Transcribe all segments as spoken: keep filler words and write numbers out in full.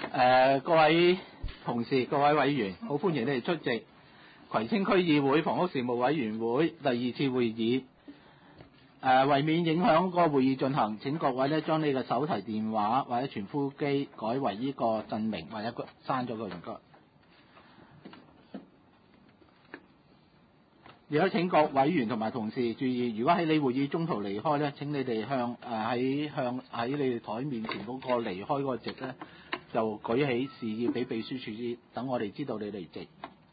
誒各位同事、各位委員，好歡迎你哋出席葵青區議會房屋事務委員會第二次會議。誒為免影響個會議進行，請各位咧將你嘅手提電話或者傳呼機改為呢個震鳴，或者刪咗佢唔該。而家請各委員同埋同事注意，如果喺你會議中途離開咧，請你哋向誒喺、呃、向喺你哋台面前嗰個離開嗰個席咧，就舉起示意俾秘書處知，等我哋知道你離席。誒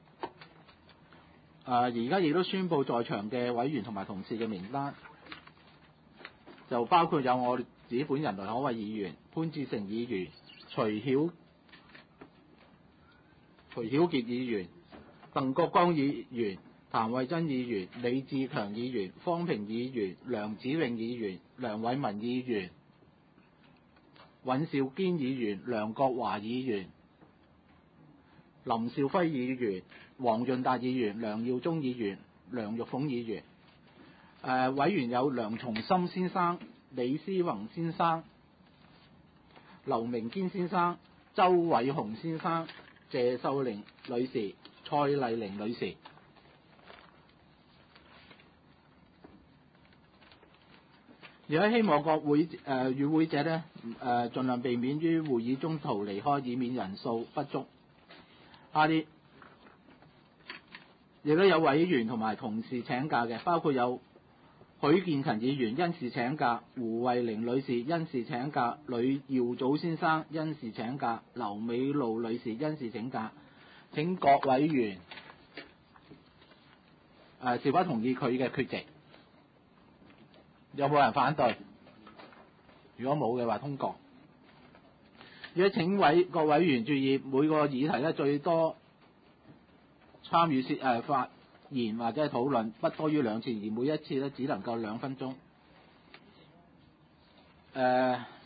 而家亦都宣布在場嘅委員同埋同事嘅名單，就包括有我自己本人梁可慧議員、潘志成議員、徐曉徐曉傑議員、鄧國光議員、譚慧珍議員、李志強議員、方平議員、梁子穎議員、梁偉文議員、尹兆堅議員、梁國華議員、林兆輝議員、黃潤達議員、梁耀忠議員、梁玉鳳議員。誒、呃、委員有梁松森先生、李思宏先生、劉明堅先生、周偉雄先生、謝秀玲女士、蔡麗玲女士。而家希望各會誒與會者咧誒盡量避免於會議中途離開，以免人數不足。下列亦都有委員同埋同事請假嘅，包括有許建勤議員因事請假，胡慧玲女士因事請假，呂耀祖先生因事請假，劉美露女士因事請假。請各委員誒、呃、是否同意佢嘅缺席？有冇人反對？如果冇嘅話，通過。而家請委各委員注意，每個議題咧最多參與説誒發言或者係討論不多於兩次，而每一次咧只能夠兩分鐘。誒、呃。